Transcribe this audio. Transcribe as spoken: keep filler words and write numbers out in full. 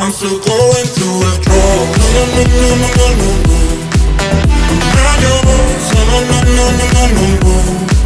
I'm still going through withdrawal. No, no, no, no, no, no, no, no. I'm not yours. No, no, no, no, no, no, no.